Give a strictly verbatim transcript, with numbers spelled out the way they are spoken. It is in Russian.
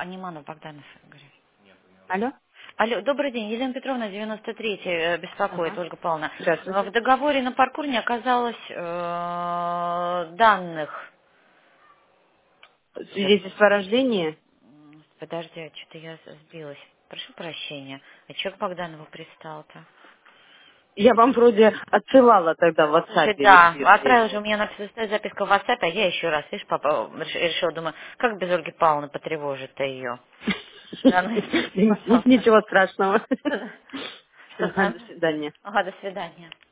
Аниманов Богданов, говорю. Алло? Алло, добрый день. Елена Петровна, девяносто третий, э, беспокоит, Ага. Ольга Павловна. Э, В Здравствуйте. договоре на паркур не оказалось э, данных. Сейчас, Свидетельство о рождении? м, подожди, что-то я сбилась. Прошу прощения. А чё к Богданову пристал-то? Я вам вроде отсылала тогда в WhatsApp Слушай, да, реквизит. отправил же у меня написано стоит записка в WhatsApp, а я еще раз, видишь, папа, реш- решила, думаю, как без Ольги Павловны потревожит-то ее. Да, ну извините, пожалуйста. Ничего страшного. Что-то, Ага, что-то, до свидания. ага, до свидания.